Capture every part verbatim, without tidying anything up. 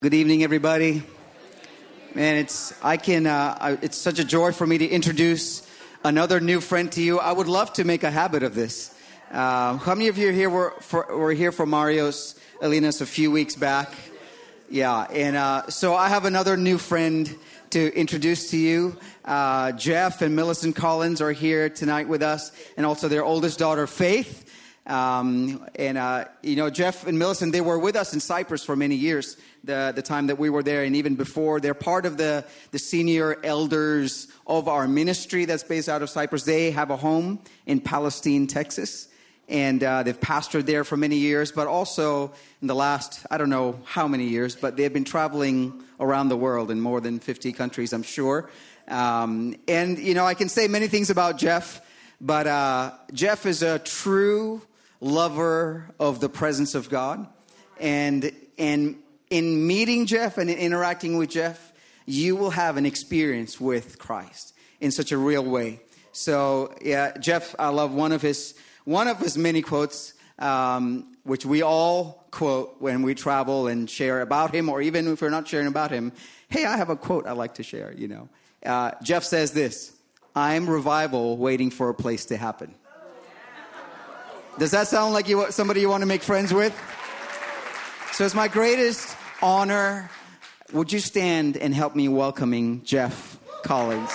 Good evening, everybody. Man, it's I can. Uh, I, it's such a joy for me to introduce another new friend to you. I would love to make a habit of this. Uh, how many of you here were for, were here for Mario's Alinas a few weeks back? Yeah, and uh, so I have another new friend to introduce to you. Uh, Jeff and Millicent Collins are here tonight with us, and also their oldest daughter, Faith. Um, and, uh, you know, Jeff and Millicent, they were with us in Cyprus for many years, the the time that we were there, and even before. They're part of the, the senior elders of our ministry that's based out of Cyprus. They have a home in Palestine, Texas, and uh, they've pastored there for many years, but also in the last, I don't know how many years, but they've been traveling around the world in more than fifty countries, I'm sure. Um, and, you know, I can say many things about Jeff, but uh, Jeff is a true lover of the presence of God. And and in meeting Jeff and in interacting with Jeff, you will have an experience with Christ in such a real way. So, yeah, Jeff, I love one of his one of his many quotes, um, which we all quote when we travel and share about him, or even if we're not sharing about him. Hey, I have a quote I like to share, you know. Uh, Jeff says this: "I'm revival waiting for a place to happen." Does that sound like you somebody you want to make friends with? So it's my greatest honor. Would you stand and help me welcoming Jeff Collins?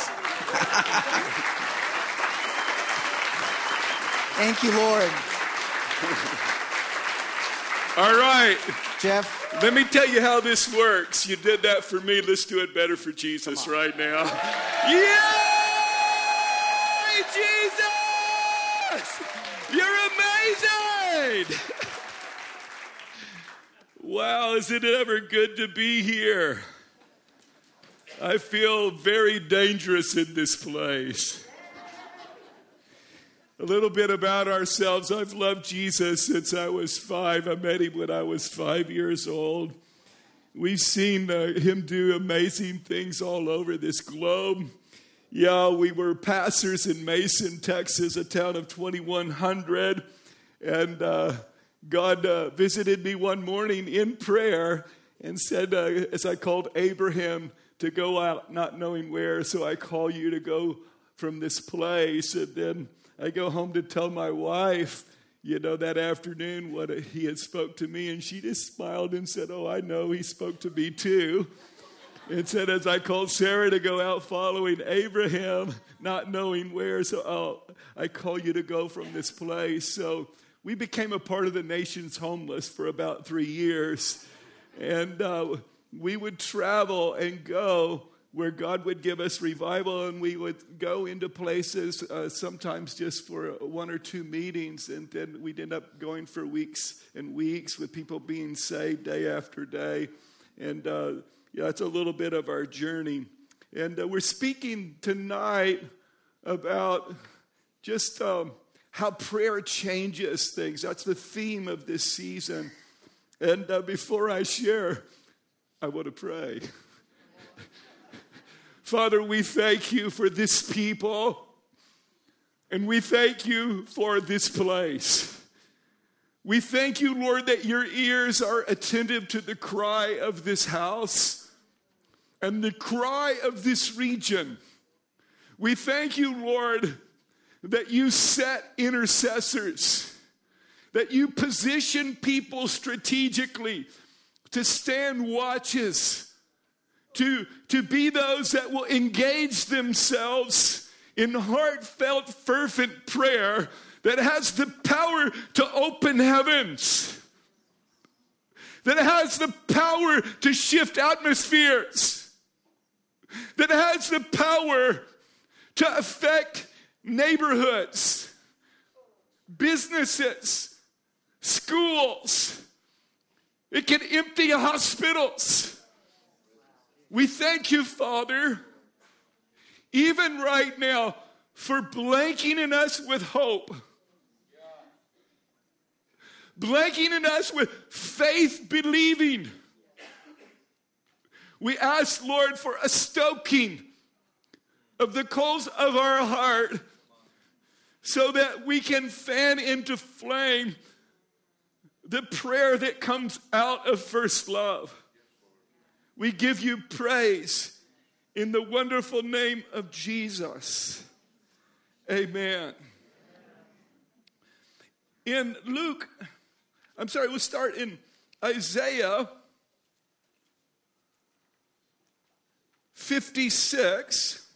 Thank you, Lord. All right. Jeff. Let me tell you how this works. You did that for me. Let's do it better for Jesus right now. Yay, Jesus! You're amazing! Wow, is it ever good to be here? I feel very dangerous in this place. A little bit about ourselves. I've loved Jesus since I was five. I met him when I was five years old. We've seen uh, him do amazing things all over this globe. Yeah, we were pastors in Mason, Texas, a town of twenty-one hundred. And uh, God uh, visited me one morning in prayer and said, uh, as I called Abraham to go out, not knowing where, so I call you to go from this place. And then I go home to tell my wife, you know, that afternoon what he had spoke to me. And she just smiled and said, "Oh, I know, he spoke to me too." And said, as I called Sarah to go out following Abraham, not knowing where, so oh, I call you to go from this place. So we became a part of the nation's homeless for about three years. And uh, we would travel and go where God would give us revival, and we would go into places uh, sometimes just for one or two meetings, and then we'd end up going for weeks and weeks with people being saved day after day. And uh, yeah, it's a little bit of our journey. And uh, we're speaking tonight about just um, how prayer changes things. That's the theme of this season. And uh, before I share, I want to pray. Father, we thank you for this people, and we thank you for this place. We thank you, Lord, that your ears are attentive to the cry of this house and the cry of this region. We thank you, Lord, that you set intercessors, that you position people strategically to stand watches, To, to be those that will engage themselves in heartfelt, fervent prayer that has the power to open heavens, that has the power to shift atmospheres, that has the power to affect neighborhoods, businesses, schools. It can empty hospitals. We thank you, Father, even right now, for blanketing us with hope. Blanketing us with faith believing. We ask, Lord, for a stoking of the coals of our heart so that we can fan into flame the prayer that comes out of first love. We give you praise in the wonderful name of Jesus. Amen. In Luke, I'm sorry, we'll start in Isaiah fifty-six,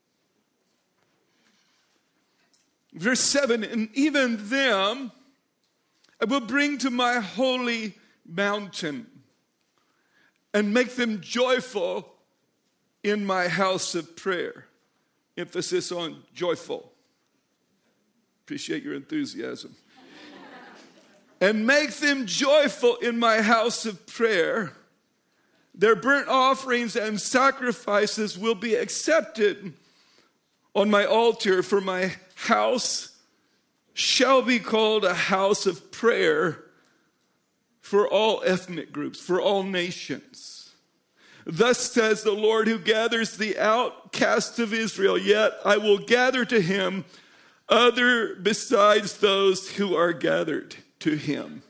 verse seven. And even them I will bring to my holy mountain and make them joyful in my house of prayer. Emphasis on joyful. Appreciate your enthusiasm. And make them joyful in my house of prayer. Their burnt offerings and sacrifices will be accepted on my altar, for my house shall be called a house of prayer for all ethnic groups, for all nations. Thus says the Lord, who gathers the outcast of Israel, yet I will gather to him other besides those who are gathered to him.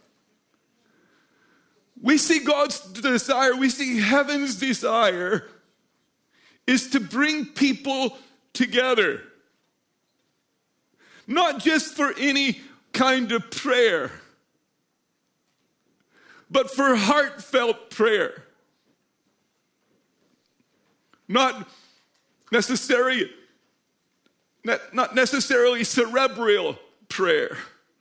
We see God's desire, we see heaven's desire is to bring people together. Not just for any kind of prayer, but for heartfelt prayer. Not necessarily, not necessarily cerebral prayer.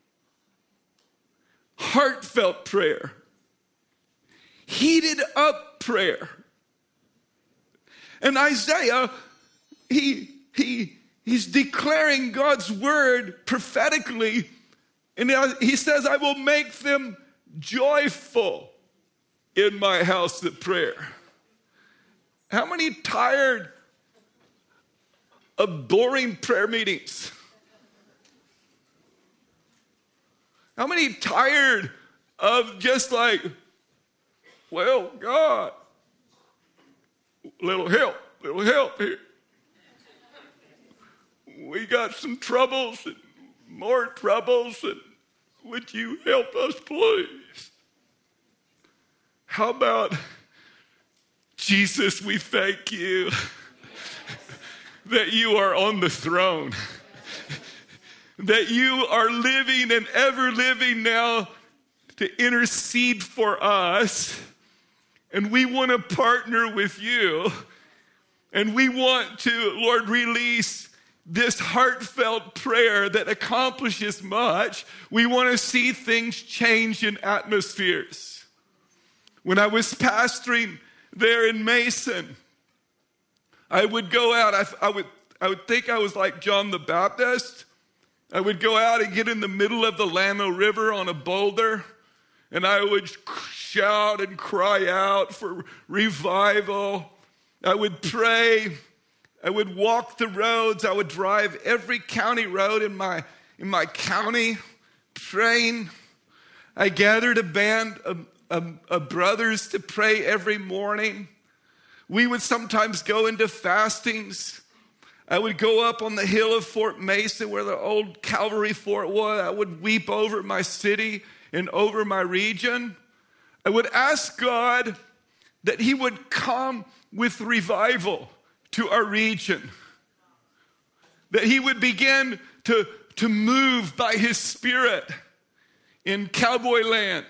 Heartfelt prayer. Heated up prayer. And Isaiah, he, he, he's declaring God's word prophetically. And he says, I will make them joyful in my house of prayer. How many tired of boring prayer meetings? How many tired of just like, well, God, little help, little help here. We got some troubles and more troubles, and would you help us, please? How about, Jesus, we thank you that you are on the throne, that you are living and ever living now to intercede for us. And we want to partner with you. And we want to, Lord, release this heartfelt prayer that accomplishes much. We want to see things change in atmospheres. When I was pastoring there in Mason, I would go out, I, I would I would think I was like John the Baptist. I would go out and get in the middle of the Llano River on a boulder, and I would shout and cry out for revival. I would pray. I would walk the roads. I would drive every county road in my in my county praying. I gathered a band of, of, of brothers to pray every morning. We would sometimes go into fastings. I would go up on the hill of Fort Mason where the old Calvary fort was. I would weep over my city and over my region. I would ask God that he would come with revival to our region. That he would begin to, to move by his Spirit in cowboy land.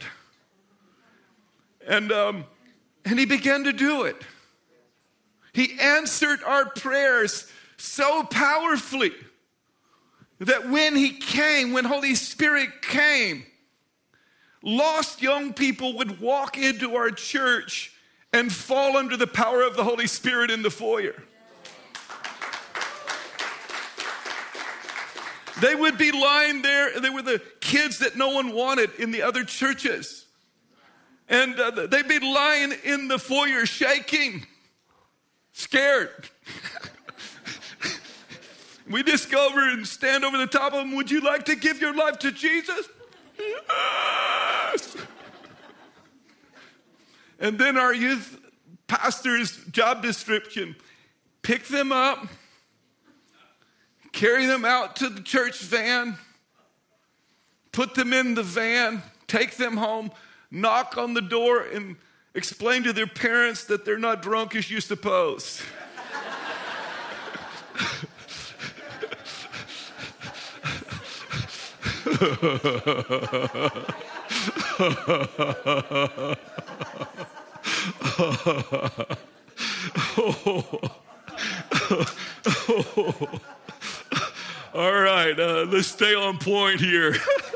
And, um, and he began to do it. He answered our prayers so powerfully that when he came, when Holy Spirit came, lost young people would walk into our church and fall under the power of the Holy Spirit in the foyer. They would be lying there. They were the kids that no one wanted in the other churches. And uh, they'd be lying in the foyer shaking, scared. We just go over and stand over the top of them. Would you like to give your life to Jesus? Yes. And then our youth pastor's job description, pick them up, carry them out to the church van, put them in the van, take them home, knock on the door, and explain to their parents that they're not drunk as you suppose. All right, uh, let's stay on point here.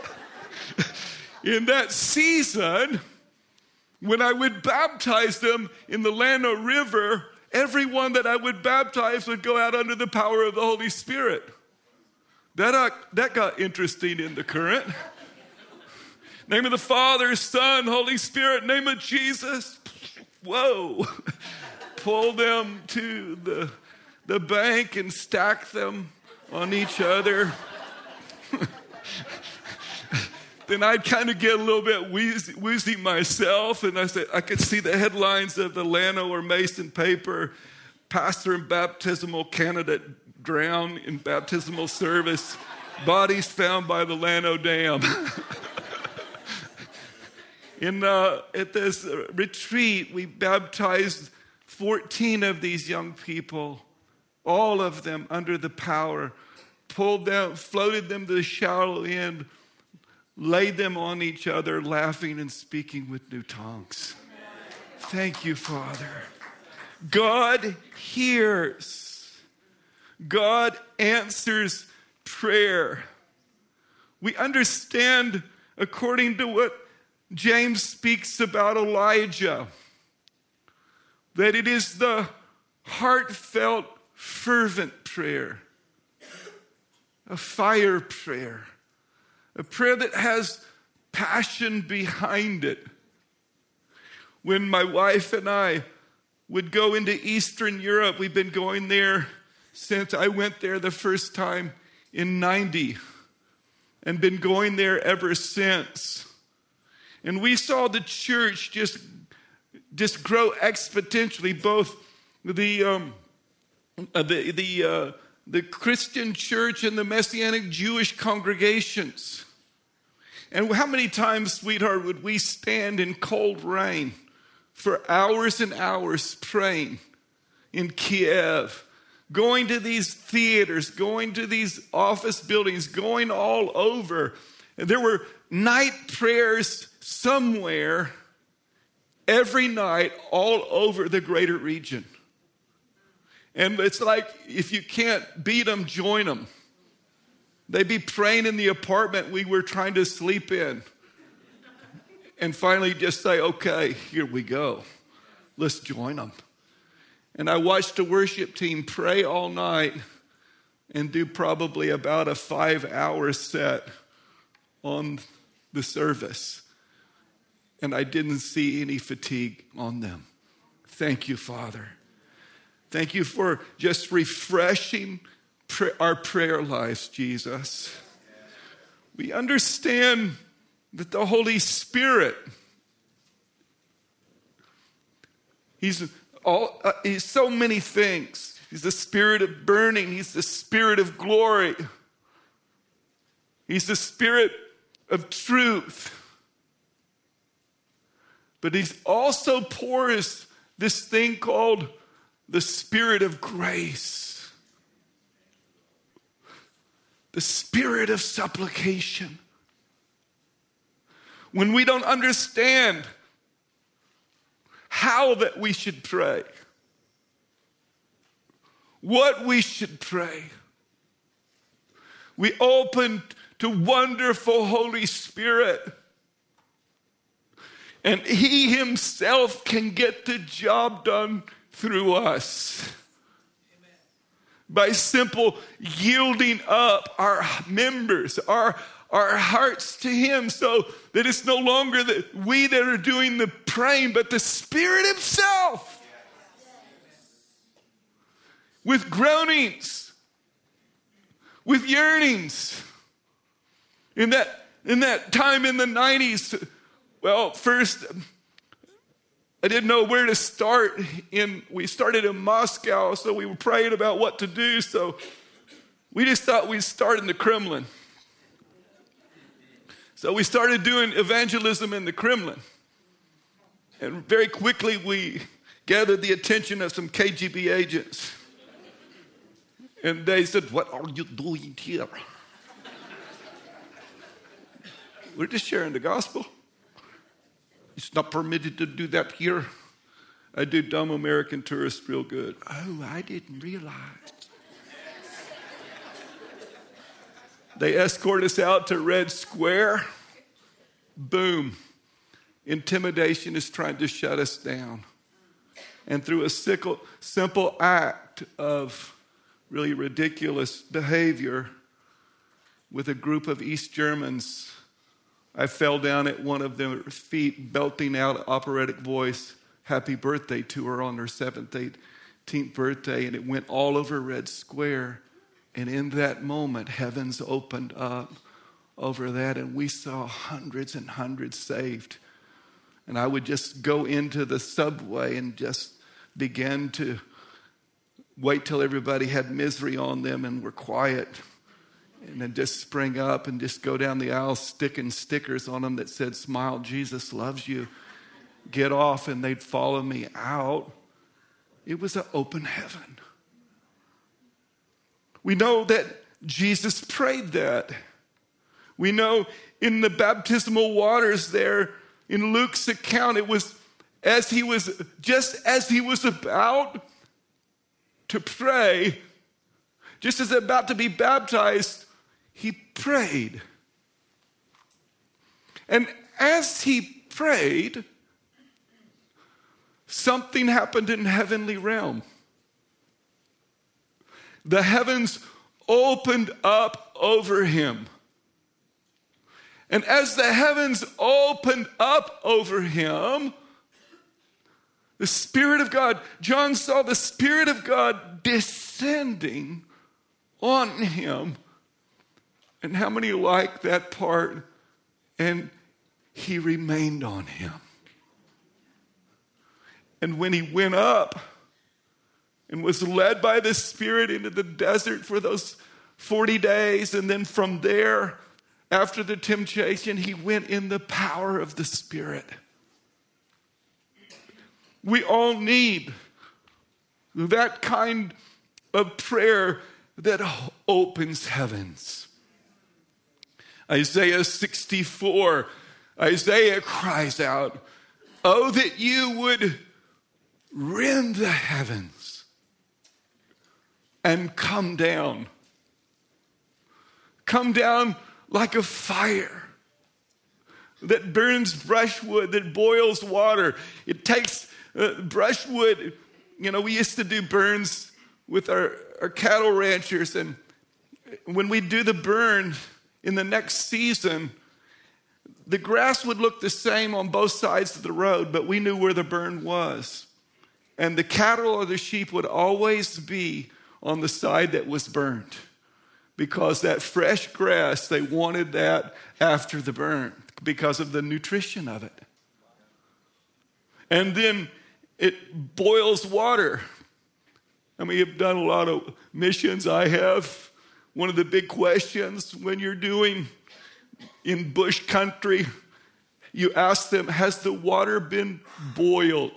In that season, when I would baptize them in the Llano River, everyone that I would baptize would go out under the power of the Holy Spirit. That, uh, that got interesting in the current. Name of the Father, Son, Holy Spirit, name of Jesus. Whoa. Pull them to the, the bank and stack them on each other. Then I'd kind of get a little bit wheezy, woozy myself, and I said I could see the headlines of the Llano or Mason paper: pastor and baptismal candidate drowned in baptismal service, bodies found by the Llano Dam. In uh, at this uh, retreat, we baptized fourteen of these young people, all of them under the power, pulled them, floated them to the shallow end, laid them on each other, laughing and speaking with new tongues. Thank you, Father. God hears. God answers prayer. We understand, according to what James speaks about Elijah, that it is the heartfelt, fervent prayer, a fire prayer, a prayer that has passion behind it. When my wife and I would go into Eastern Europe, we've been going there since I went there the first time in ninety, and been going there ever since. And we saw the church just, just grow exponentially, both the um, uh, the the uh, the Christian church and the Messianic Jewish congregations. And how many times, sweetheart, would we stand in cold rain for hours and hours praying in Kiev, going to these theaters, going to these office buildings, going all over. And there were night prayers somewhere every night all over the greater region. And it's like, if you can't beat them, join them. They'd be praying in the apartment we were trying to sleep in. And finally just say, okay, here we go. Let's join them. And I watched the worship team pray all night and do probably about a five-hour set on the service. And I didn't see any fatigue on them. Thank you, Father. Thank you for just refreshing our prayer lives, Jesus. We understand that the Holy Spirit, He's all, uh, He's so many things. He's the Spirit of burning. He's the Spirit of glory. He's the Spirit of truth. But He also pours this thing called the Spirit of grace, the Spirit of supplication. When we don't understand how that we should pray, what we should pray, we open to wonderful Holy Spirit, and He Himself can get the job done through us. Amen. By simple yielding up our members, our, our hearts to Him, so that it's no longer that we that are doing the praying, but the Spirit Himself. With groanings, with yearnings. In that, in that time in the nineties, well, first, I didn't know where to start. In we started in Moscow, so we were praying about what to do. So we just thought we'd start in the Kremlin. So we started doing evangelism in the Kremlin. And very quickly we gathered the attention of some K G B agents. And they said, "What are you doing here?" We're just sharing the gospel. It's not permitted to do that here. I do dumb American tourists real good. Oh, I didn't realize. They escort us out to Red Square. Boom. Intimidation is trying to shut us down. And through a sickle, simple act of really ridiculous behavior with a group of East Germans, I fell down at one of their feet, belting out operatic voice, "Happy birthday" to her on her seventeenth birthday, and it went all over Red Square. And in that moment, heavens opened up over that, and we saw hundreds and hundreds saved. And I would just go into the subway and just begin to wait till everybody had misery on them and were quiet. And then just spring up and just go down the aisle sticking stickers on them that said, "Smile, Jesus loves you. Get off," and they'd follow me out. It was an open heaven. We know that Jesus prayed that. We know in the baptismal waters there, in Luke's account, it was as he was, just as he was about to pray, just as about to be baptized, he prayed. And as he prayed, something happened in heavenly realm. The heavens opened up over him. And as the heavens opened up over him, the Spirit of God, John saw the Spirit of God descending on him. And how many like that part? And he remained on him. And when he went up and was led by the Spirit into the desert for those forty days, and then from there, after the temptation, he went in the power of the Spirit. We all need that kind of prayer that opens heavens. Isaiah sixty-four, Isaiah cries out, "Oh, that you would rend the heavens and come down. Come down like a fire that burns brushwood, that boils water." It takes uh, brushwood. You know, we used to do burns with our, our cattle ranchers, and when we do the burn in the next season, the grass would look the same on both sides of the road, but we knew where the burn was. And the cattle or the sheep would always be on the side that was burned, because that fresh grass, they wanted that after the burn because of the nutrition of it. And then it boils water. I mean, you've done a lot of missions. I have. One of the big questions when you're doing in bush country, you ask them, "Has the water been boiled?"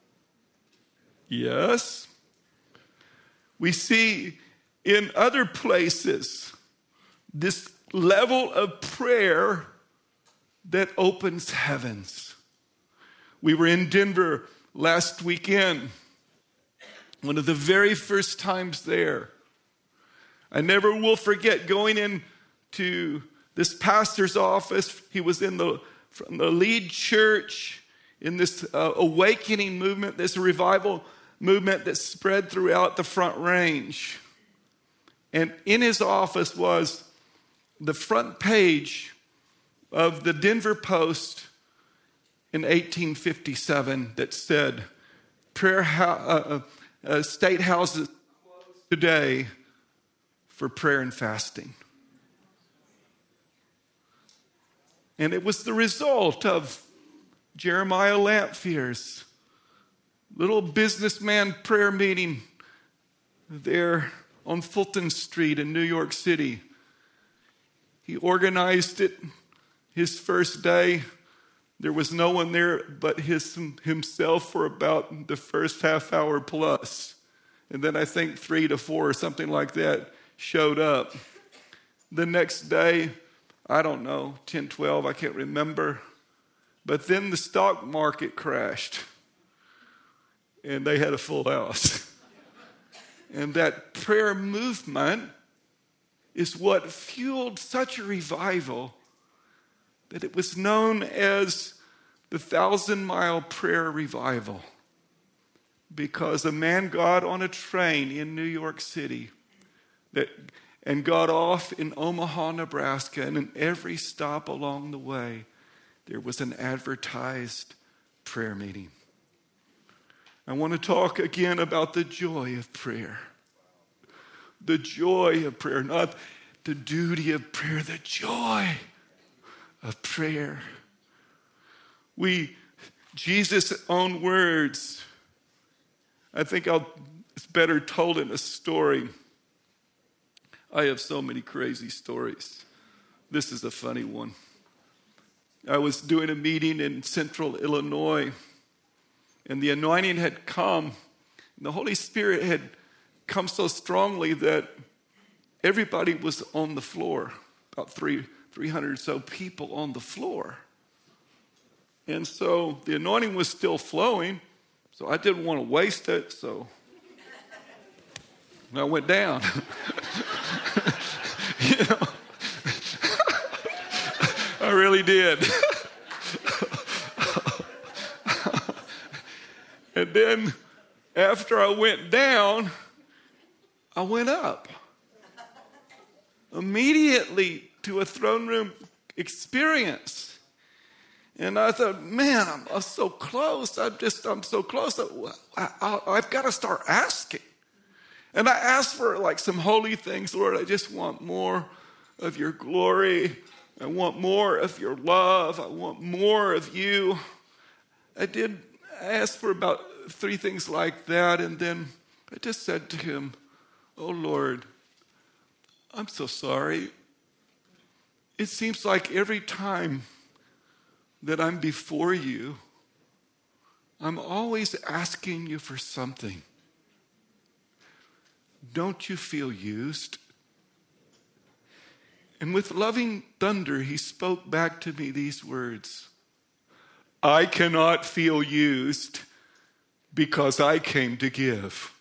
Yes. We see in other places this level of prayer that opens heavens. We were in Denver last weekend, one of the very first times there. I never will forget going into this pastor's office. He was in the from the lead church in this uh, awakening movement, this revival movement that spread throughout the Front Range. And in his office was the front page of the Denver Post in eighteen fifty-seven that said, "Prayer ho- uh, uh, state houses closed today for prayer and fasting." And it was the result of Jeremiah Lamphere's little businessman prayer meeting there on Fulton Street in New York City. He organized it his first day. There was no one there but his, himself for about the first half hour plus. And then I think three to four or something like that showed up. The next day, I don't know, ten, twelve, I can't remember. But then the stock market crashed. And they had a full house. And that prayer movement is what fueled such a revival that it was known as the Thousand Mile Prayer Revival, because a man got on a train in New York City that and got off in Omaha, Nebraska, and in every stop along the way, there was an advertised prayer meeting. I want to talk again about the joy of prayer. The joy of prayer, not the duty of prayer, the joy of prayer. We, Jesus' own words, I think I'll, it's better told in a story. I have so many crazy stories. This is a funny one. I was doing a meeting in central Illinois, and the anointing had come, and the Holy Spirit had come so strongly that everybody was on the floor, about three, three hundred or so people on the floor. And so the anointing was still flowing, so I didn't want to waste it, so I went down. You know, I really did. And then after I went down, I went up immediately to a throne room experience. And I thought, man, I'm, I'm so close. I'm just, I'm so close. I, I, I've got to start asking. And I asked for like some holy things. Lord, I just want more of your glory. I want more of your love. I want more of you. I did ask for about three things like that. And then I just said to him, oh, Lord, I'm so sorry. It seems like every time that I'm before you, I'm always asking you for something. Don't you feel used? And with loving thunder, he spoke back to me these words. I cannot feel used because I came to give.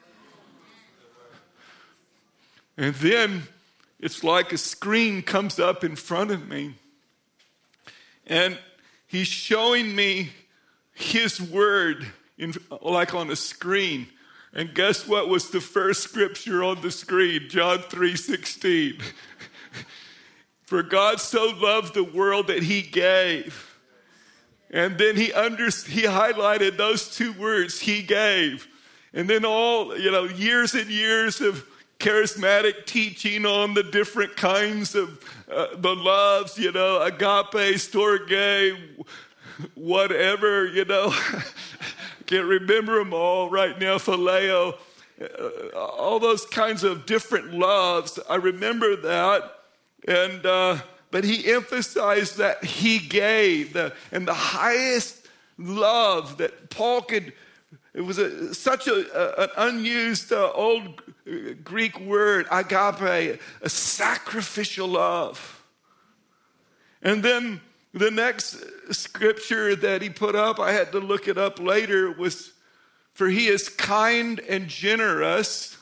And then it's like a screen comes up in front of me. And he's showing me his word in, like on a screen. And guess what was the first scripture on the screen? John three sixteen. For God so loved the world that he gave. And then he under, he highlighted those two words, he gave. And then all, you know, years and years of charismatic teaching on the different kinds of uh, the loves, you know, agape, storge, whatever, you know. Can't remember them all right now, phileo, uh, all those kinds of different loves. I remember that. And uh, but he emphasized that he gave, the, and the highest love that Paul could, it was a, such a, a, an unused uh, old Greek word, agape, a sacrificial love. And then the next scripture that he put up, I had to look it up later, was, for he is kind and generous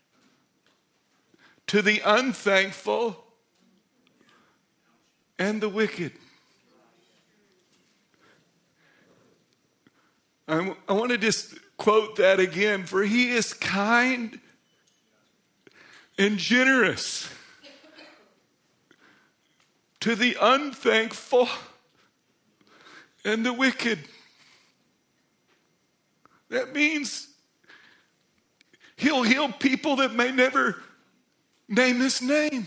to the unthankful and the wicked. I, I want to just quote that again. For he is kind and generous to the unthankful and the wicked. That means he'll heal people that may never name his name.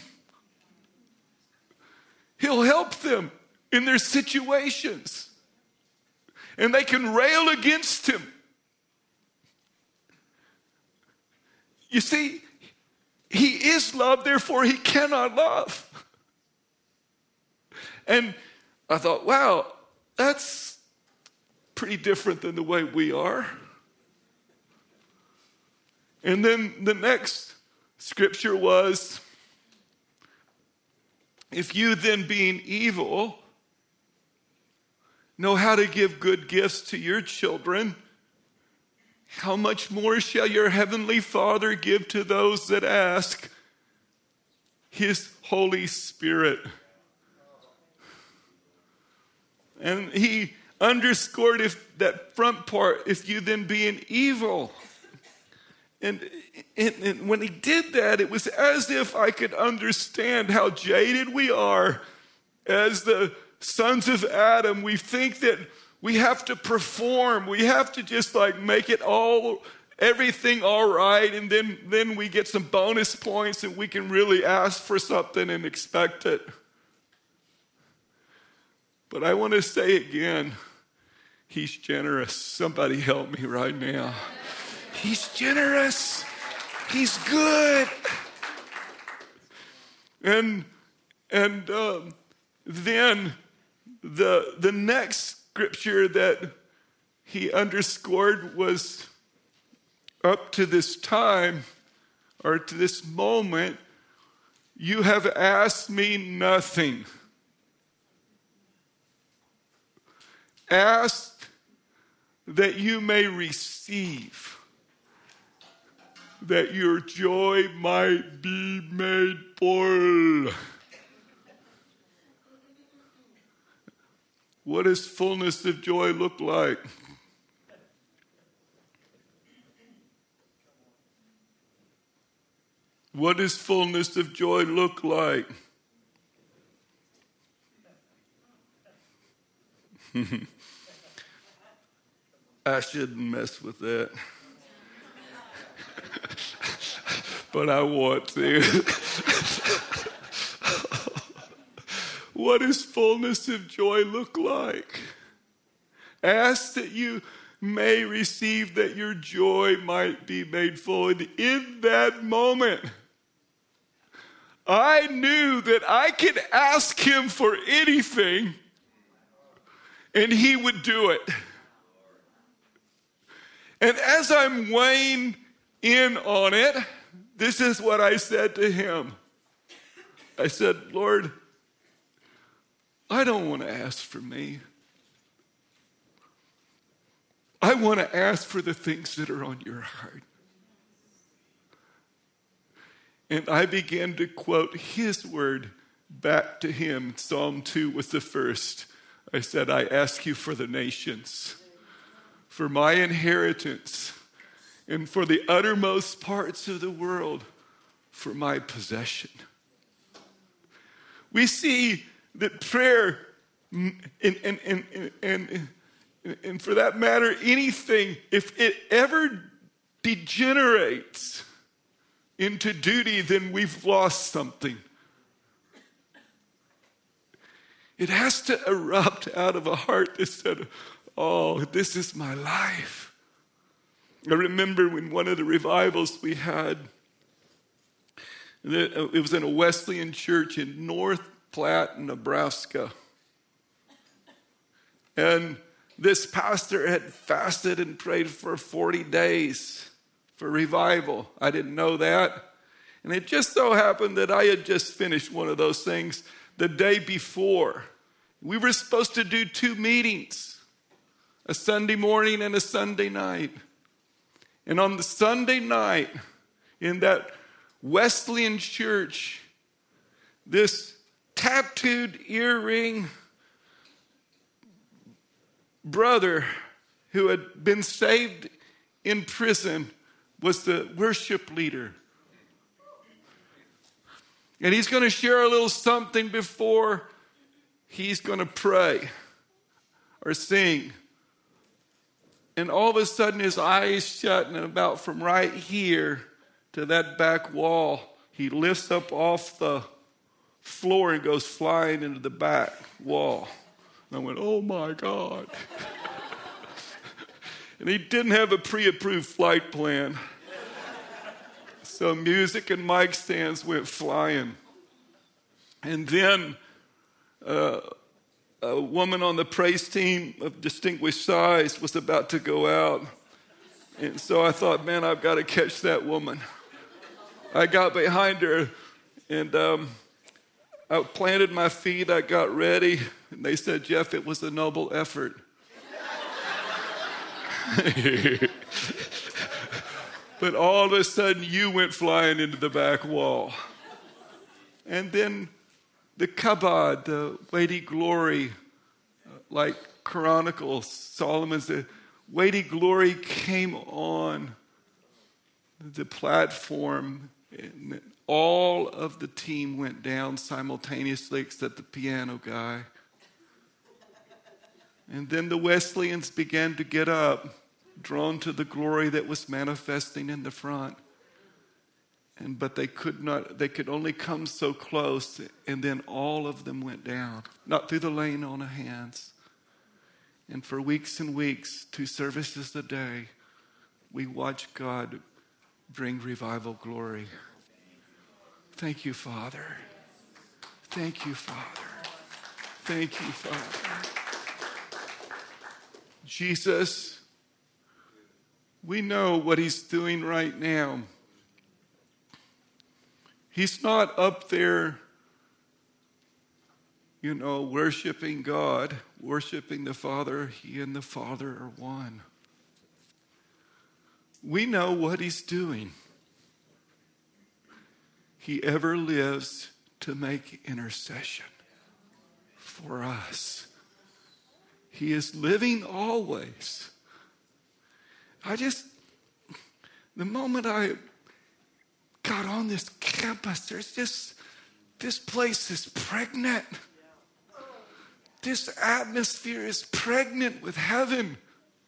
He'll help them in their situations. And they can rail against him. You see, he is love, therefore he cannot love. And I thought, wow, that's pretty different than the way we are. And then the next scripture was, if you then being evil know how to give good gifts to your children, how much more shall your heavenly Father give to those that ask His Holy Spirit? And he underscored if that front part, if you then being evil. And, and, and when he did that, it was as if I could understand how jaded we are as the sons of Adam. We think that we have to perform. We have to just like make it all, everything all right. And then, then we get some bonus points and we can really ask for something and expect it. But I want to say again, He's generous. Somebody help me right now. He's generous. He's good. And and um, then the the next scripture that he underscored was, up to this time or to this moment, you have asked me nothing. Ask that you may receive, that your joy might be made full. What does fullness of joy look like? What does fullness of joy look like? I shouldn't mess with that. But I want to. What does fullness of joy look like? Ask that you may receive, that your joy might be made full. And in that moment, I knew that I could ask Him for anything and He would do it. And as I'm weighing in on it, this is what I said to Him. I said, Lord, I don't want to ask for me. I want to ask for the things that are on your heart. And I began to quote His word back to Him. Psalm two was the first. I said, I ask you for the nations, for my inheritance, and for the uttermost parts of the world, for my possession. We see that prayer, and, and, and, and, and for that matter, anything, if it ever degenerates into duty, then we've lost something. It has to erupt out of a heart that said, oh, this is my life. I remember when one of the revivals we had, it was in a Wesleyan church in North Platte, Nebraska. And this pastor had fasted and prayed for forty days for revival. I didn't know that. And it just so happened that I had just finished one of those things the day before. We were supposed to do two meetings, a Sunday morning and a Sunday night. And on the Sunday night, in that Wesleyan church, this tattooed earring brother who had been saved in prison was the worship leader. And he's going to share a little something before he's going to pray or sing. And all of a sudden his eyes shut, and about from right here to that back wall, he lifts up off the floor and goes flying into the back wall. And I went, oh my God. And he didn't have a pre-approved flight plan. So music and mic stands went flying. And then uh, a woman on the praise team of distinguished size was about to go out. And so I thought, man, I've got to catch that woman. I got behind her, and um, I planted my feet. I got ready, and they said, Jeff, it was a noble effort. But all of a sudden, you went flying into the back wall. And then the kabod, the weighty glory, like Chronicles, Solomon's, the weighty glory came on the platform, and all of the team went down simultaneously except the piano guy. And then the Wesleyans began to get up, drawn to the glory that was manifesting in the front. And but they could not, they could only come so close, and then all of them went down, not through the laying on of hands. And for weeks and weeks, two services a day, we watched God bring revival glory. Thank you, Father. Thank you, Father. Thank you, Father. Jesus, we know what he's doing right now. He's not up there, you know, worshiping God, worshiping the Father. He and the Father are one. We know what he's doing. He ever lives to make intercession for us. He is living always. I just, the moment I got on this campus, there's just, this place is pregnant. This atmosphere is pregnant with heaven.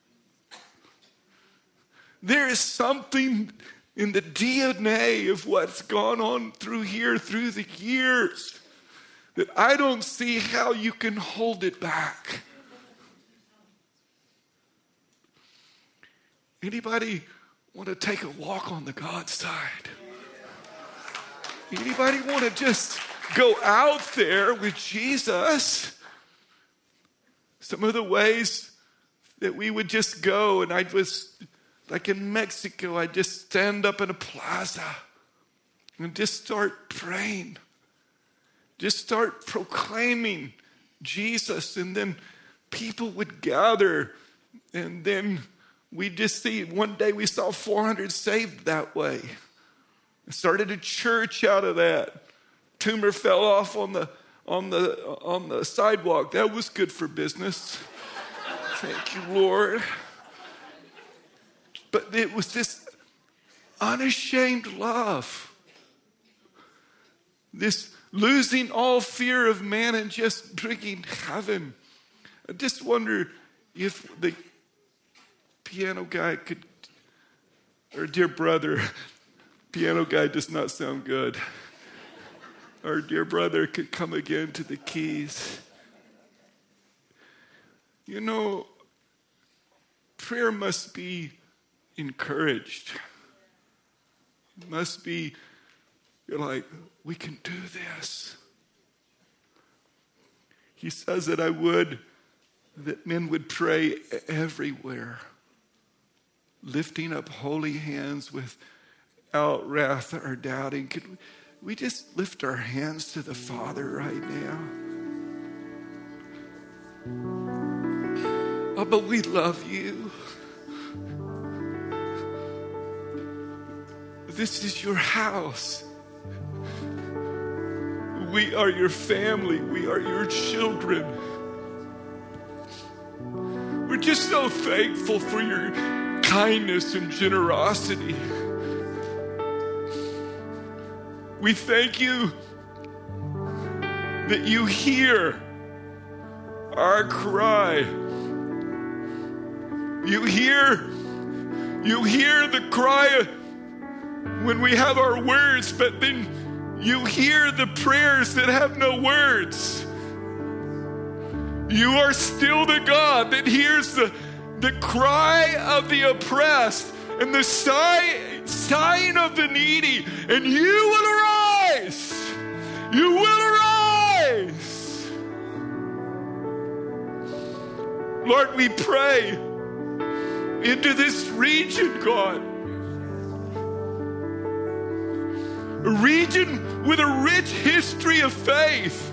There is something in the D N A of what's gone on through here through the years that I don't see how you can hold it back. Anybody want to take a walk on the God side? Anybody want to just go out there with Jesus? Some of the ways that we would just go, and I was, like in Mexico, I'd just stand up in a plaza and just start praying. Just start proclaiming Jesus, and then people would gather, and then we just see, one day we saw four hundred saved that way. Started a church out of that. Tumor fell off on the on the on the sidewalk. That was good for business. Thank you, Lord. But it was this unashamed love. This losing all fear of man and just bringing heaven. I just wonder if the piano guy could, or dear brother, piano guy does not sound good. Our dear brother could come again to the keys. You know, prayer must be encouraged. It must be, you're like, we can do this. He says that I would, that men would pray everywhere, lifting up holy hands without wrath or doubting. Could we just lift our hands to the Father right now? Oh, but we love you. This is your house. We are your family. We are your children. We're just so thankful for your kindness and generosity. We thank you that you hear our cry. You hear, you hear the cry when we have our words, but then you hear the prayers that have no words. You are still the God that hears the, the cry of the oppressed and the sigh, sighing of the needy, and you will arise. You will arise. Lord, we pray into this region, God. A region with a rich history of faith.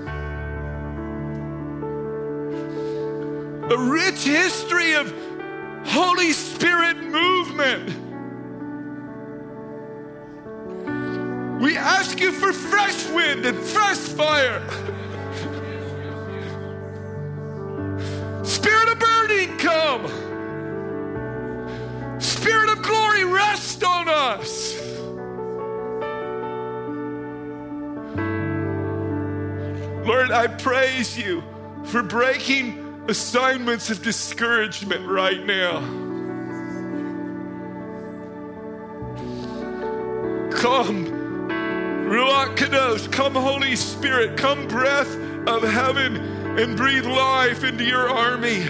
A rich history of Holy Spirit movement. We ask you for fresh wind and fresh fire. Spirit of burning, come. Spirit of glory, rest on us. Lord, I praise you for breaking assignments of discouragement right now. Come, Ruach Kadosh, come Holy Spirit, come breath of heaven and breathe life into your army.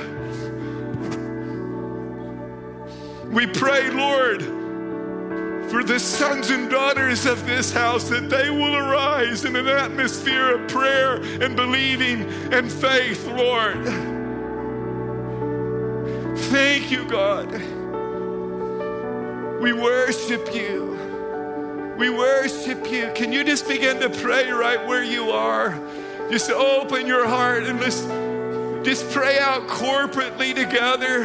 We pray, Lord, for the sons and daughters of this house, that they will arise in an atmosphere of prayer and believing and faith, Lord. Thank you, God. We worship you. We worship you. Can you just begin to pray right where you are? Just open your heart and let's just pray out corporately together.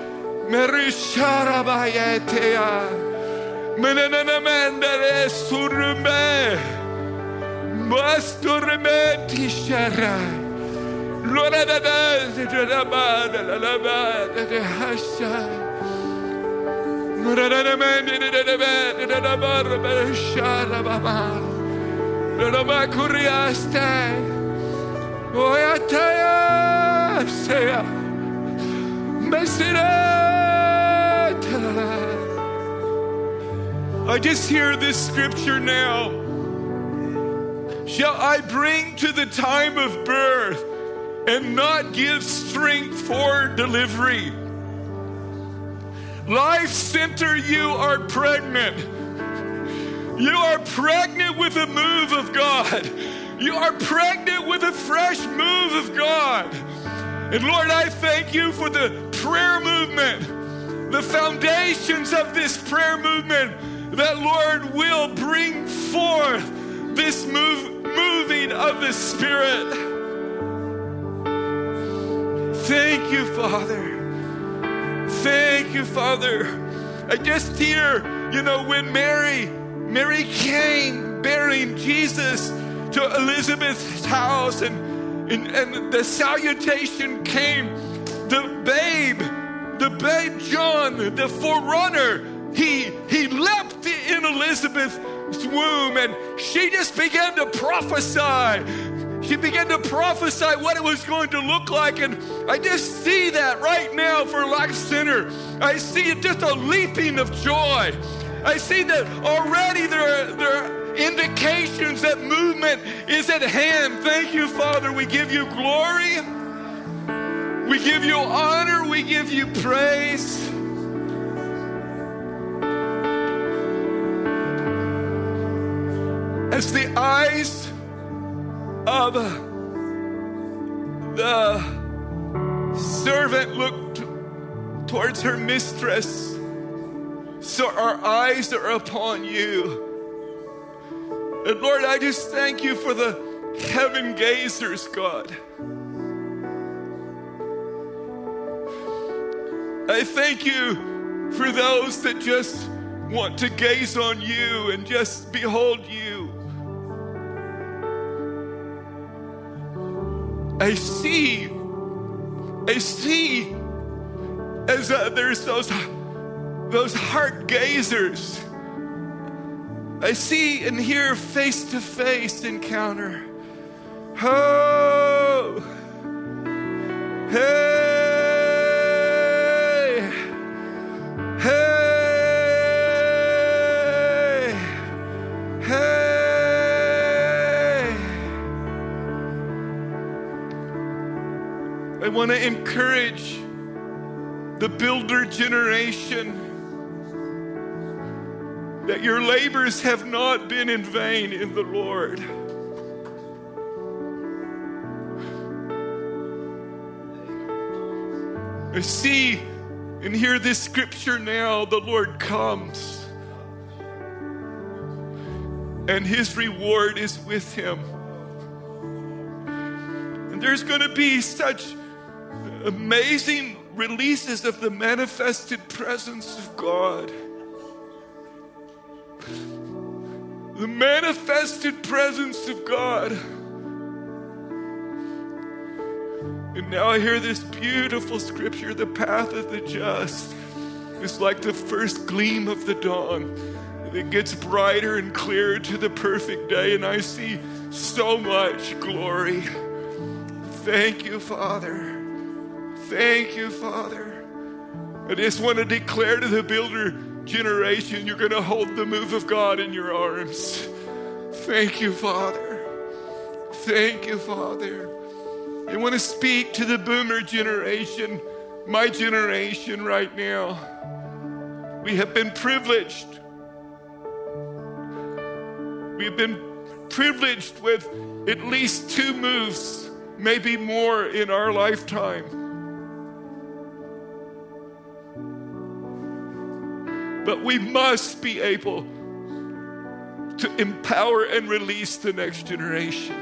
I just hear this scripture now. Shall I bring to the time of birth and not give strength for delivery? Life Center, you are pregnant. You are pregnant with a move of God. You are pregnant with a fresh move of God. And Lord, I thank you for the prayer movement, the foundations of this prayer movement, that Lord will bring forth this move, moving of the Spirit. Thank you, Father. Thank you, Father. I just hear, you know, when Mary, Mary came bearing Jesus to Elizabeth's house, and, and, and the salutation came, the babe, the babe John, the forerunner, he, he leapt in Elizabeth's womb, and she just began to prophesy. She began to prophesy what it was going to look like, and I just see that right now for Life Center. I see just a leaping of joy. I see that already there are, there are indications that movement is at hand. Thank you, Father. We give you glory. We give you honor. We give you praise. As the eyes of the servant looked towards her mistress, so our eyes are upon you. And Lord, I just thank you for the heaven gazers, God. I thank you for those that just want to gaze on you and just behold you. I see, I see as uh, there's those, those heart gazers. I see and hear face-to-face encounter. Oh, hey, hey, hey. I want to encourage the builder generation that your labors have not been in vain in the Lord. I see and hear this scripture now. The Lord comes, and his reward is with him. And there's going to be such amazing releases of the manifested presence of God. The manifested presence of God. And now I hear this beautiful scripture, the path of the just is like the first gleam of the dawn. It gets brighter and clearer to the perfect day, and I see so much glory. Thank you, Father. Thank you, Father. I just want to declare to the builder generation, you're going to hold the move of God in your arms. Thank you, Father. Thank you, Father. I want to speak to the boomer generation, my generation right now. We have been privileged. We've been privileged with at least two moves, maybe more in our lifetime. But we must be able to empower and release the next generation.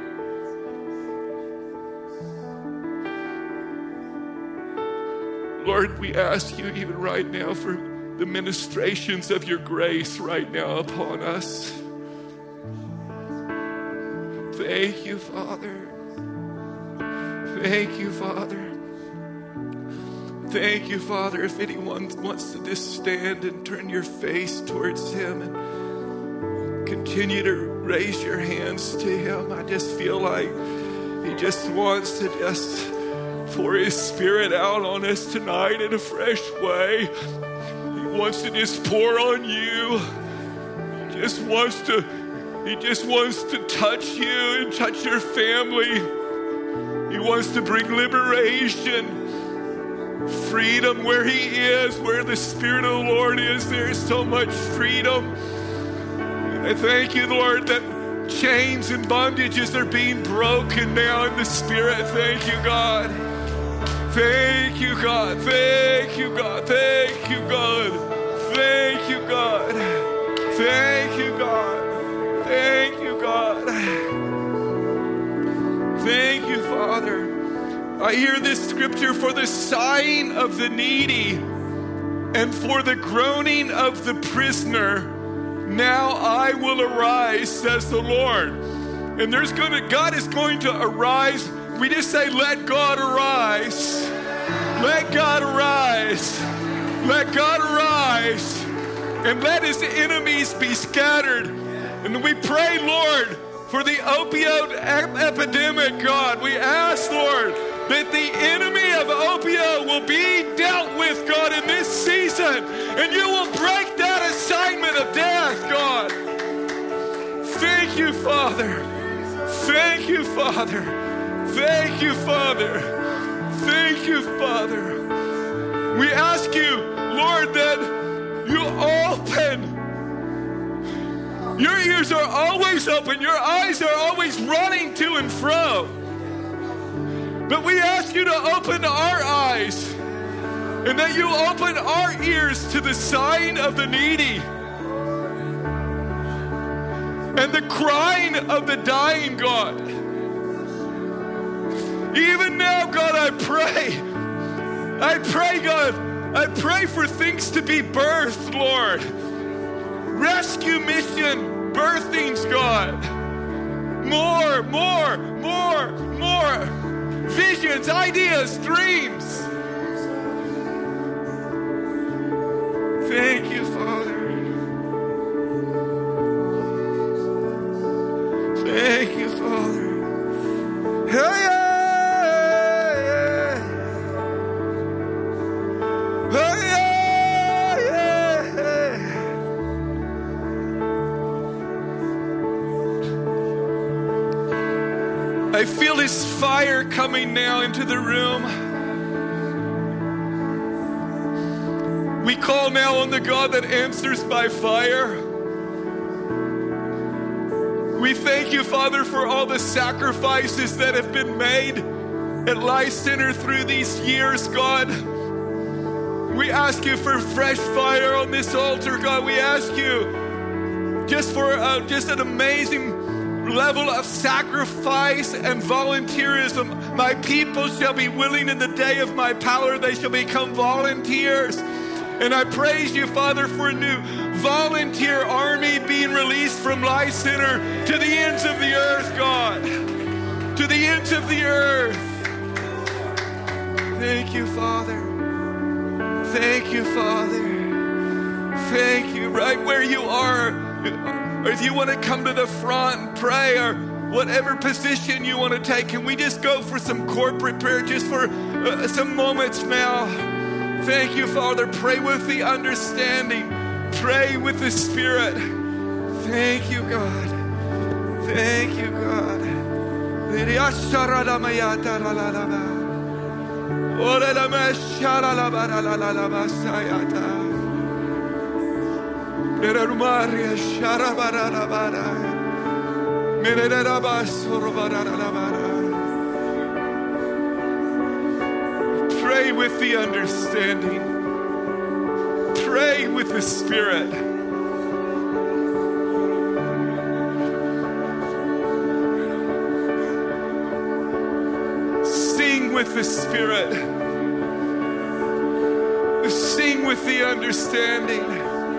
Lord, we ask you even right now for the ministrations of your grace right now upon us. Thank you, Father. Thank you, Father. Thank you, Father. If anyone wants to just stand and turn your face towards him and continue to raise your hands to him, I just feel like he just wants to just pour his spirit out on us tonight in a fresh way. He wants to just pour on you. He just wants to, he just wants to touch you and touch your family. He wants to bring liberation. Freedom where he is, where the Spirit of the Lord is, there's so much freedom. And I thank you, Lord, that chains and bondages are being broken now in the Spirit. Thank you, God. Thank you, God. Thank you, God. Thank you, God. Thank you, God. Thank you, God. Thank you, God. Thank you, Father. I hear this scripture, for the sighing of the needy and for the groaning of the prisoner, now I will arise, says the Lord. And there's going to, God is going to arise. We just say, let God arise. Let God arise. Let God arise. And let his enemies be scattered. And we pray, Lord, for the opioid ep- epidemic, God. We ask, Lord, that the enemy of opioid will be dealt with, God, in this season. And you will break that assignment of death, God. Thank you, Father. Thank you, Father. Thank you, Father. Thank you, Father. We ask you, Lord, that you open. Your ears are always open. Your eyes are always running to and fro. But we ask you to open our eyes, and that you open our ears to the sighing of the needy and the crying of the dying, God. Even now, God, I pray. I pray, God, I pray for things to be birthed, Lord. Rescue mission birthings, God. More, more, more, more. Visions, ideas, dreams. Thank you, Father. Thank you, Father. Hey, yeah, yeah. Hey, yeah, yeah. I feel his fire coming now into the room. We call now on the God that answers by fire. We thank you, Father, for all the sacrifices that have been made at Life Center through these years, God. We ask you for fresh fire on this altar, God. We ask you just for uh, just an amazing level of sacrifice and volunteerism. My people shall be willing in the day of my power. They shall become volunteers. And I praise you, Father, for a new volunteer army being released from Life Center to the ends of the earth, God. To the ends of the earth. Thank you, Father. Thank you, Father. Thank you. Right where you are, or if you want to come to the front and pray, or whatever position you want to take, can we just go for some corporate prayer just for uh, some moments now? Thank you, Father. Pray with the understanding. Pray with the Spirit. Thank you, God. Thank you, God. Pray with the understanding. Pray with the Spirit. Sing with the Spirit. Sing with the understanding.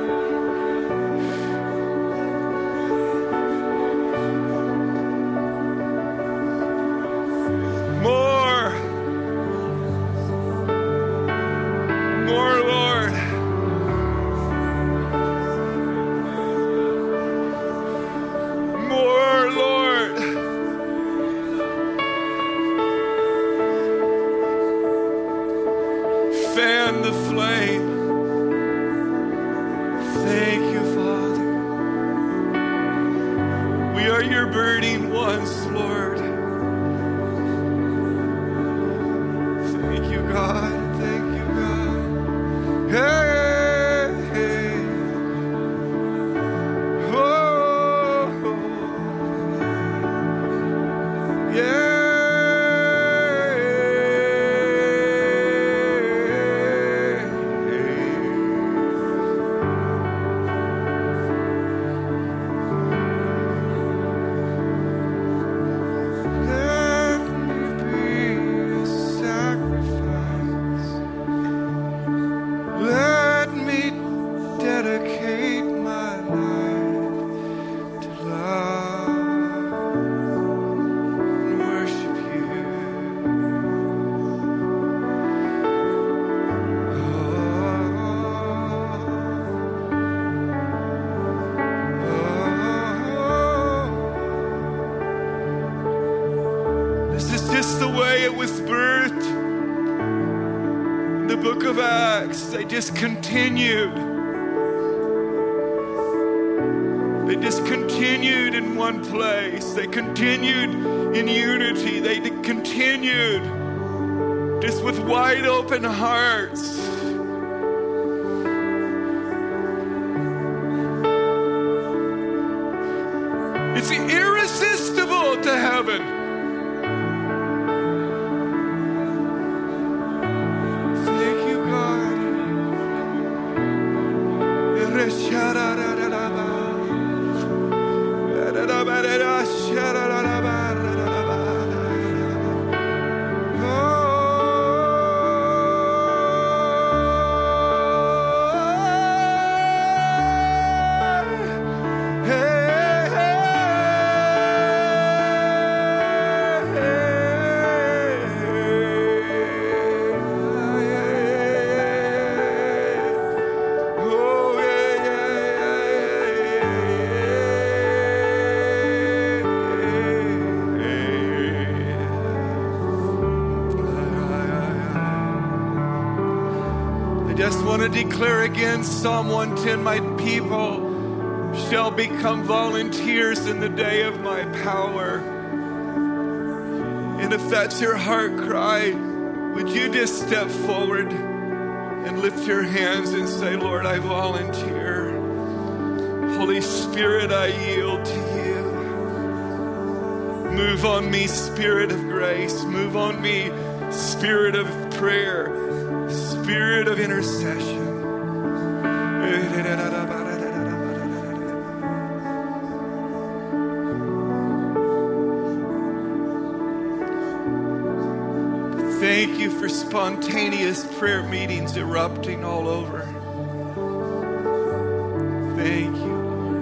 They just continued. They just continued in one place. They continued in unity. They continued just with wide open hearts. It's irresistible to heaven. Declare again Psalm one ten, my people shall become volunteers in the day of my power. And if that's your heart cry, would you just step forward and lift your hands and say, Lord, I volunteer. Holy Spirit, I yield to you. Move on me, Spirit of grace. Move on me, Spirit of prayer. Spirit of intercession. Thank you for spontaneous prayer meetings erupting all over. Thank you.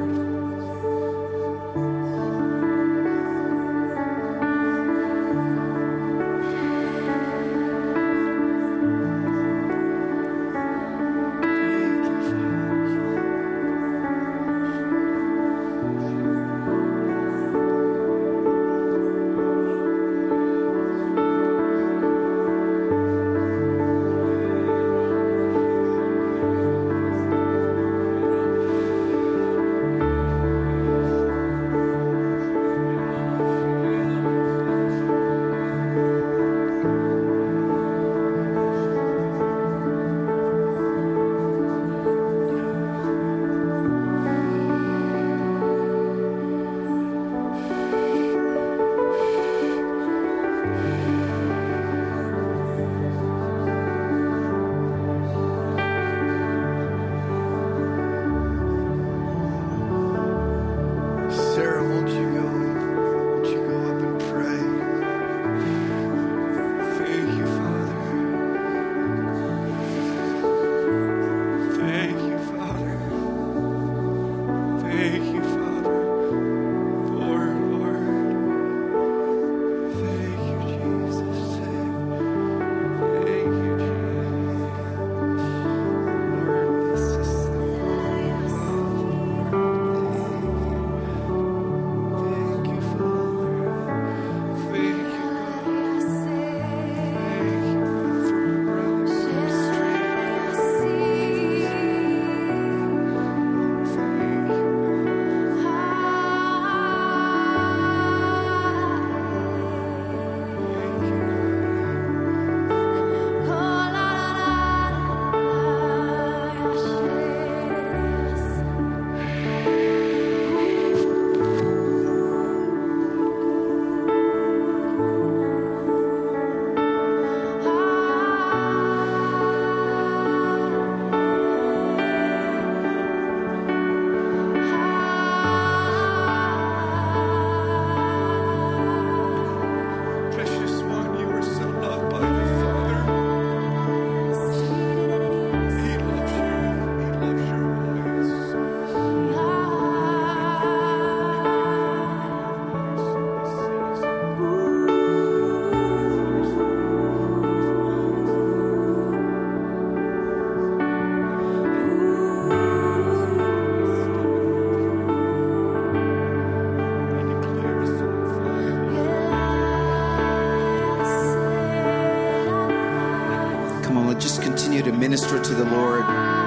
To minister to the Lord.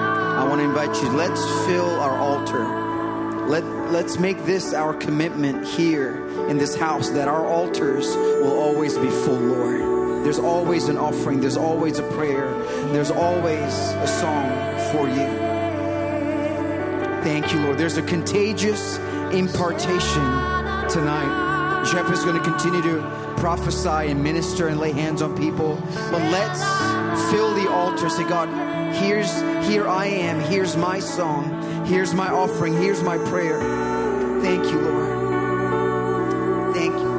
I want to invite you, let's fill our altar. Let, let's make this our commitment here in this house, that our altars will always be full, Lord. There's always an offering. There's always a prayer. There's always a song for you. Thank you, Lord. There's a contagious impartation tonight. Jeff is going to continue to prophesy and minister and lay hands on people. But let's fill the altar. Say, God, here's here I am. Here's my song. Here's my offering. Here's my prayer. Thank you, Lord. Thank you.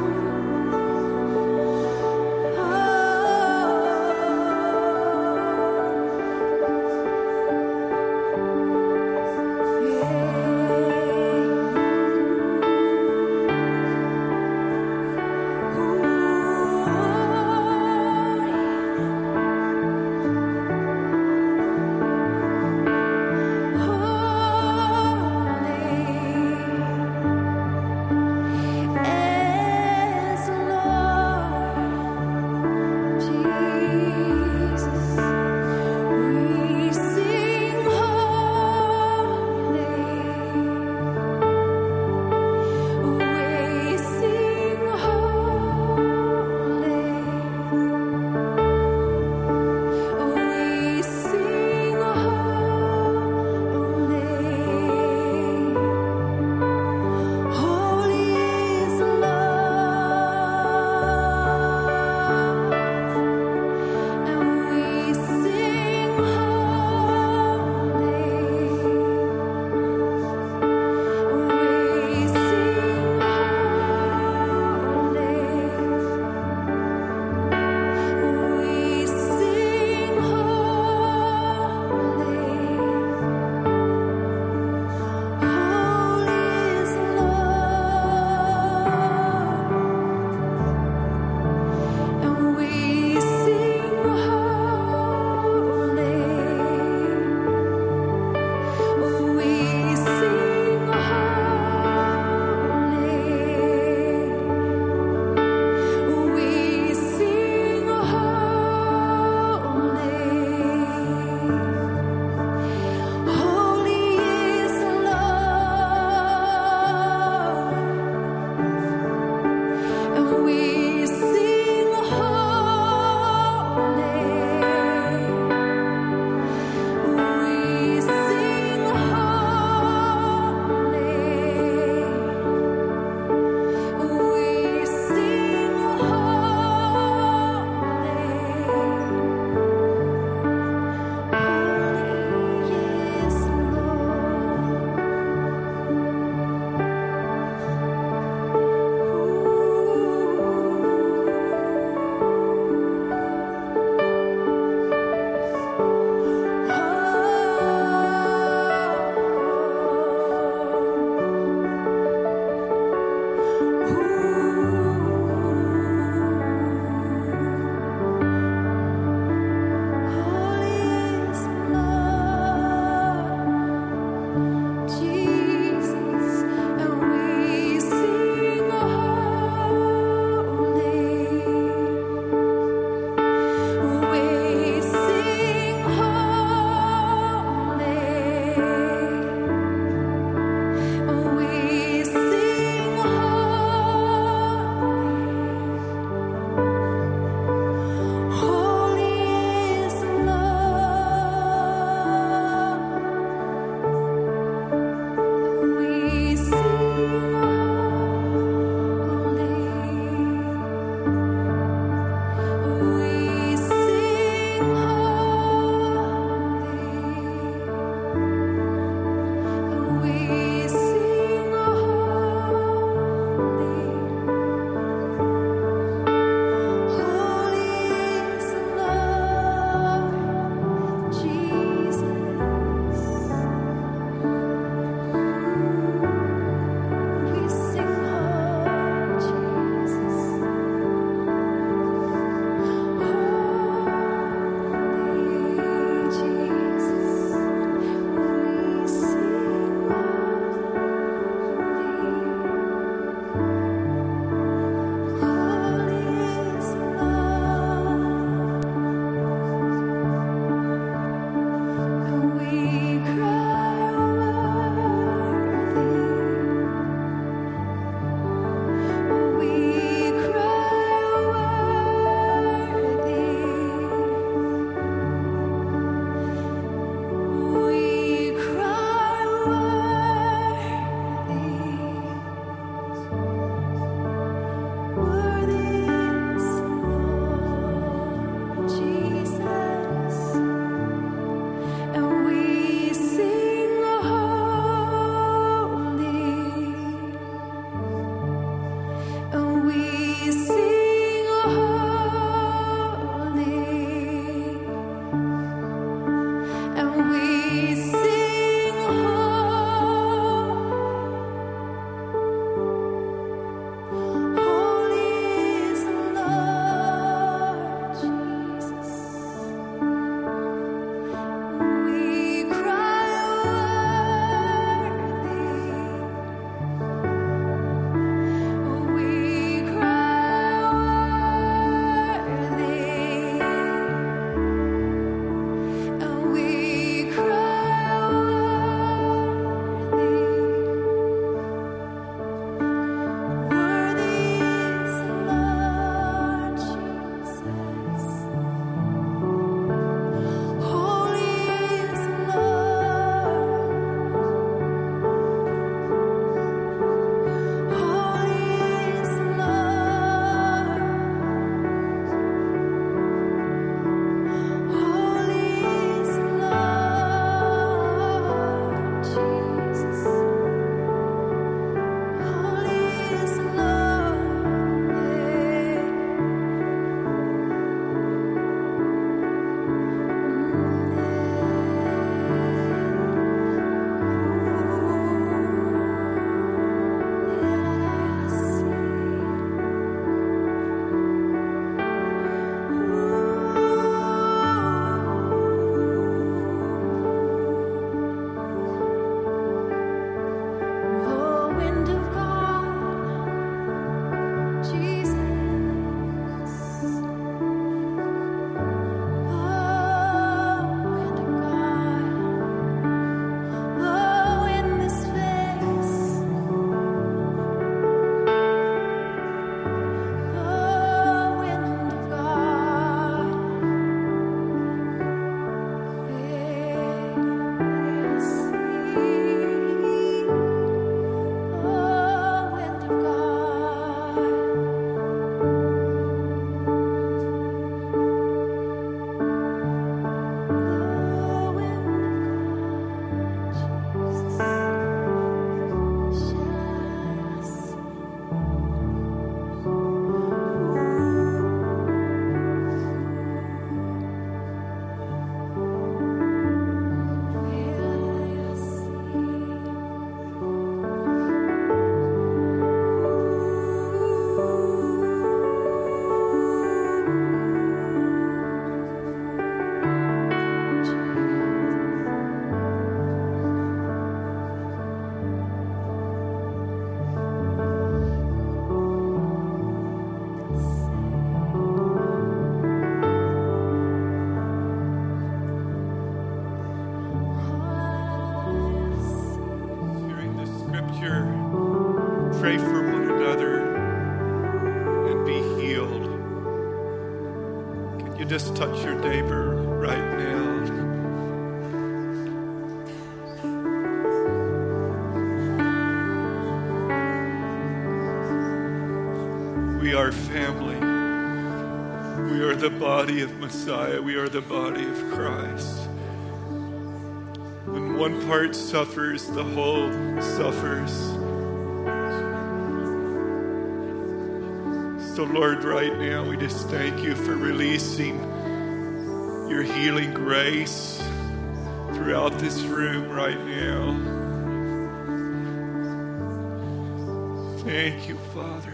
Scripture, pray for one another and be healed. Can you just touch your neighbor right now? We are family. We are the body of Messiah. We are the body of Christ. When one part suffers, the whole suffers. So Lord, right now we just thank you for releasing your healing grace throughout this room right now. Thank you, Father.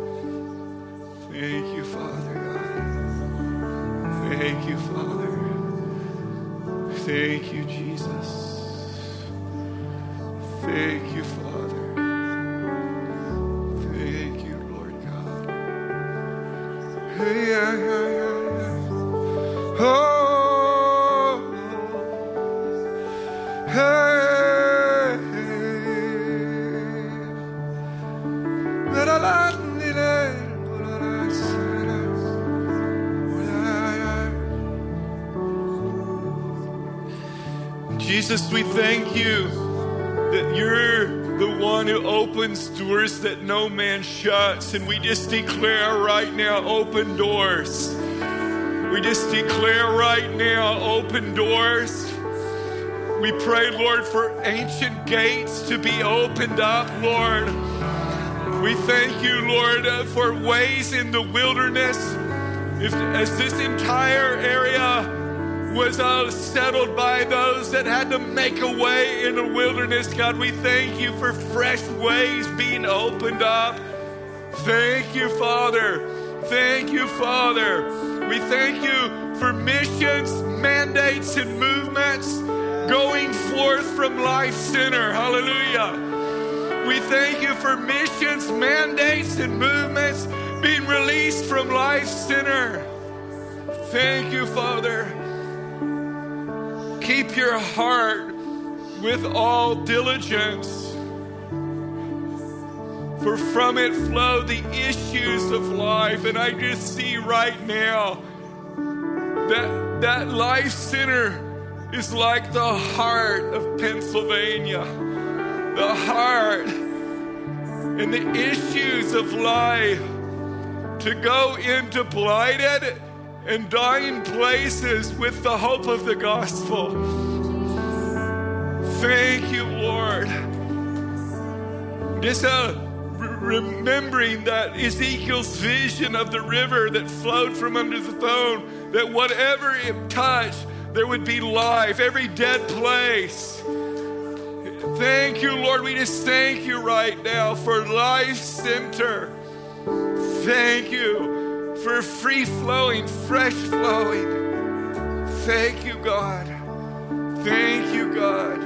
Thank you, Father God. Thank you, Father. Thank you, Jesus. Thank you, Father. Thank you, Lord God. Hey, yeah, yeah, yeah, yeah. Oh, hey, hey. La, la, la, la. Jesus, we thank you that you're the one who opens doors that no man shuts. And we just declare right now open doors. We just declare right now open doors. We pray, Lord, for ancient gates to be opened up, Lord. We thank you, Lord, uh, for ways in the wilderness. If, as this entire area was uh, settled by those that had to make a way in the wilderness, God, we thank you for fresh ways being opened up. Thank you, Father. Thank you, Father. We thank you for missions, mandates, and movements going forth from Life Center. Hallelujah. We thank you for missions, mandates, and movements being released from Life Center. Thank you, Father. Keep your heart with all diligence, for from it flow the issues of life. And I just see right now that that Life Center is like the heart of Pennsylvania. The heart and the issues of life to go into blighted and dying places with the hope of the gospel. Thank you, Lord. Just uh, re- remembering that Ezekiel's vision of the river that flowed from under the throne, that whatever it touched, there would be life, every dead place. Thank you, Lord. We just thank you right now for Life Center. Thank you for free flowing, fresh flowing. Thank you, God. Thank you, God.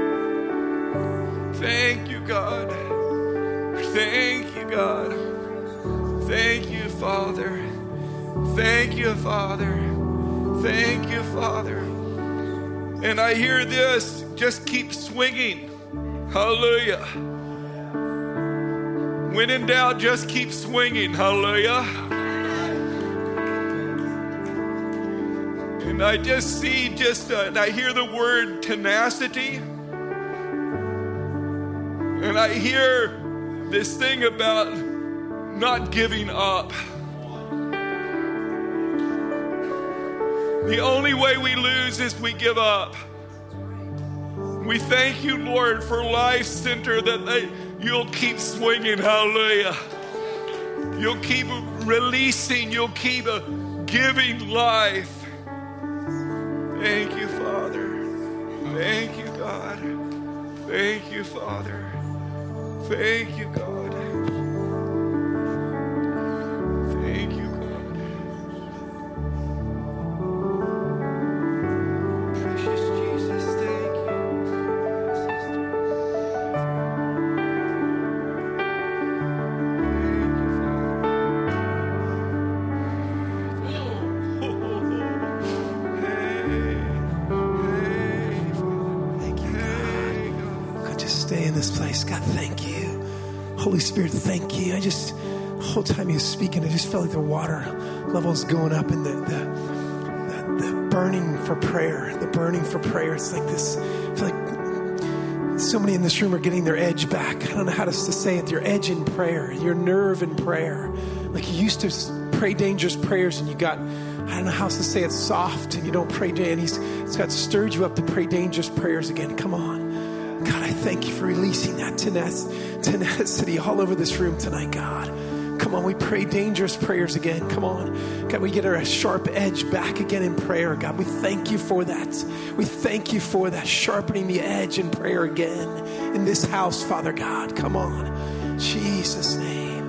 Thank you, God. Thank you, God. Thank you, Father. Thank you, Father. Thank you, Father. And I hear this, just keep swinging. Hallelujah. When in doubt, just keep swinging. Hallelujah. And I just see, just, uh, and I hear the word tenacity. And I hear this thing about not giving up. The only way we lose is we give up. We thank you, Lord, for Life Center, that they, you'll keep swinging. Hallelujah. You'll keep releasing. You'll keep uh, giving life. Thank you, Father. Thank you, God. Thank you, Father. Thank you, God. Thank you, God. Precious Jesus, thank you. Stay in this place. God, thank you. Holy Spirit, thank you. I just, the whole time he was speaking, I just felt like the water levels going up and the, the, the, the burning for prayer, the burning for prayer. It's like this, I feel like so many in this room are getting their edge back. I don't know how to say it. Your edge in prayer, your nerve in prayer. Like you used to pray dangerous prayers and you got, I don't know how to say it, soft, and you don't pray, and he's, he's got stirred you up to pray dangerous prayers again. Come on. God, I thank you for releasing that tenacity all over this room tonight, God. Come on, we pray dangerous prayers again. Come on. God, we get our sharp edge back again in prayer, God. We thank you for that. We thank you for that, sharpening the edge in prayer again in this house, Father God. Come on. In Jesus' name.